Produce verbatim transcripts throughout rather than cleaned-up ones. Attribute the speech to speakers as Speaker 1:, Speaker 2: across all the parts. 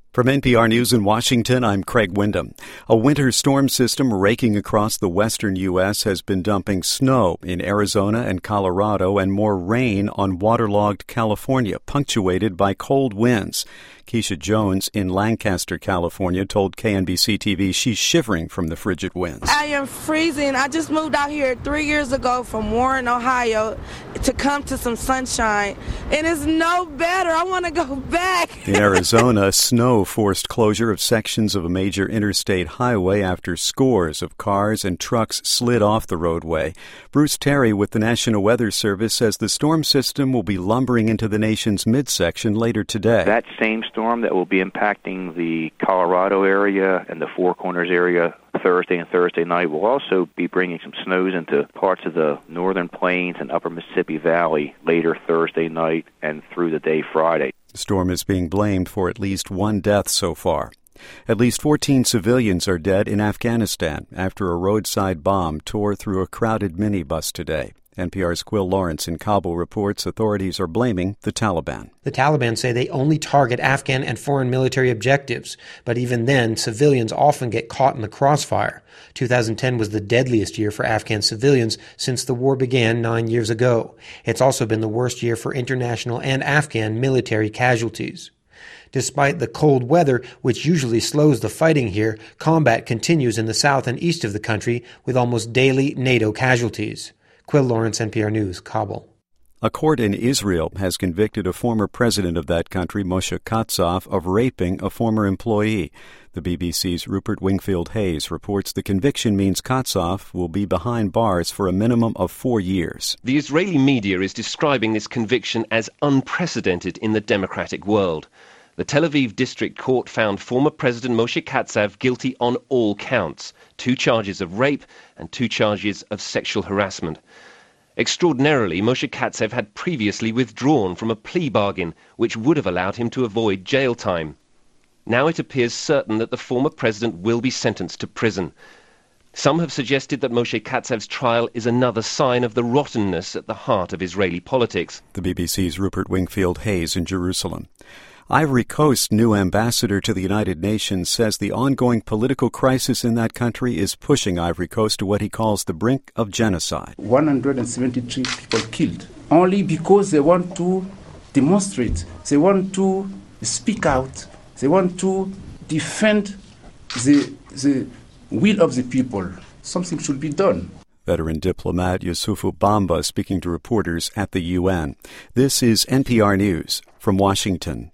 Speaker 1: From N P R News in Washington, I'm Craig Windham. A winter storm system raking across the western U S has been dumping snow in Arizona and Colorado and more rain on waterlogged California, punctuated by cold winds. Keisha Jones in Lancaster, California, told K N B C T V she's shivering from the frigid winds.
Speaker 2: I am freezing. I just moved out here three years ago from Warren, Ohio, to come to some sunshine. And it's no better. I want to go back.
Speaker 1: In Arizona, snow forced closure of sections of a major interstate highway after scores of cars and trucks slid off the roadway. Bruce Terry with the National Weather Service says the storm system will be lumbering into the nation's midsection later today.
Speaker 3: That same storm that will be impacting the Colorado area and the Four Corners area Thursday and Thursday night will also be bringing some snows into parts of the northern plains and upper Mississippi Valley later Thursday night and through the day Friday.
Speaker 1: The storm is being blamed for at least one death so far. At least fourteen civilians are dead in Afghanistan after a roadside bomb tore through a crowded minibus today. N P R's Quill Lawrence in Kabul reports authorities are blaming the Taliban.
Speaker 4: The Taliban say they only target Afghan and foreign military objectives, but even then, civilians often get caught in the crossfire. two thousand ten was the deadliest year for Afghan civilians since the war began nine years ago. It's also been the worst year for international and Afghan military casualties. Despite the cold weather, which usually slows the fighting here, combat continues in the south and east of the country with almost daily NATO casualties. Quill Lawrence, N P R News, Kabul.
Speaker 1: A court in Israel has convicted a former president of that country, Moshe Katsav, of raping a former employee. The B B C's Rupert Wingfield Hayes reports the conviction means Katsav will be behind bars for a minimum of four years.
Speaker 5: The Israeli media is describing this conviction as unprecedented in the democratic world. The Tel Aviv District Court found former President Moshe Katsav guilty on all counts, two charges of rape and two charges of sexual harassment. Extraordinarily, Moshe Katsav had previously withdrawn from a plea bargain which would have allowed him to avoid jail time. Now it appears certain that the former president will be sentenced to prison. Some have suggested that Moshe Katsav's trial is another sign of the rottenness at the heart of Israeli politics.
Speaker 1: The B B C's Rupert Wingfield Hayes in Jerusalem. Ivory Coast's new ambassador to the United Nations says the ongoing political crisis in that country is pushing Ivory Coast to what he calls the brink of genocide.
Speaker 6: one hundred seventy-three people killed, only because they want to demonstrate, they want to speak out, they want to defend the, the will of the people. Something should be done.
Speaker 1: Veteran diplomat Youssoufou Bamba speaking to reporters at the U N. This is N P R News from Washington.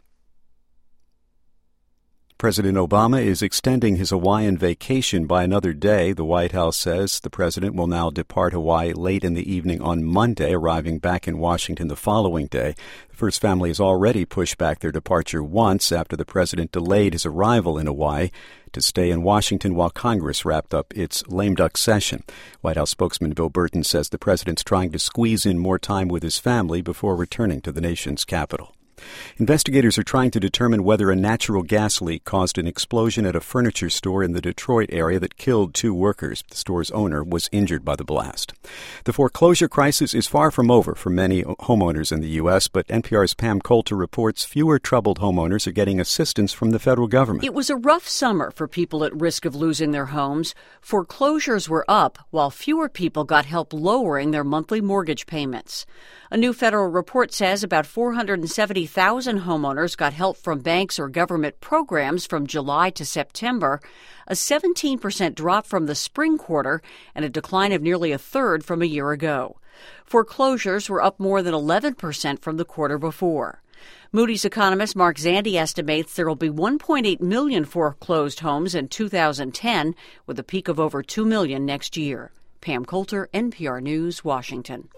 Speaker 1: President Obama is extending his Hawaiian vacation by another day. The White House says the president will now depart Hawaii late in the evening on Monday, arriving back in Washington the following day. The First Family has already pushed back their departure once after the president delayed his arrival in Hawaii to stay in Washington while Congress wrapped up its lame duck session. White House spokesman Bill Burton says the president's trying to squeeze in more time with his family before returning to the nation's capital. Investigators are trying to determine whether a natural gas leak caused an explosion at a furniture store in the Detroit area that killed two workers. The store's owner was injured by the blast. The foreclosure crisis is far from over for many homeowners in the U S, but N P R's Pam Coulter reports fewer troubled homeowners are getting assistance from the federal government.
Speaker 7: It was a rough summer for people at risk of losing their homes. Foreclosures were up, while fewer people got help lowering their monthly mortgage payments. A new federal report says about four hundred seventy thousand homeowners got help from banks or government programs from July to September, a seventeen percent drop from the spring quarter and a decline of nearly a third from a year ago. Foreclosures were up more than eleven percent from the quarter before. Moody's economist Mark Zandi estimates there will be one point eight million foreclosed homes in two thousand ten, with a peak of over two million next year. Pam Coulter, N P R News, Washington.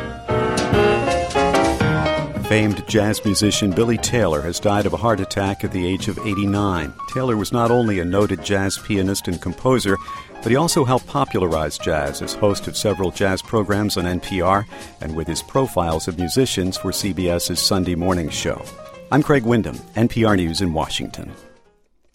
Speaker 1: Famed jazz musician Billy Taylor has died of a heart attack at the age of eighty-nine. Taylor was not only a noted jazz pianist and composer, but he also helped popularize jazz as host of several jazz programs on N P R and with his profiles of musicians for C B S's Sunday morning show. I'm Craig Windham, N P R News in Washington.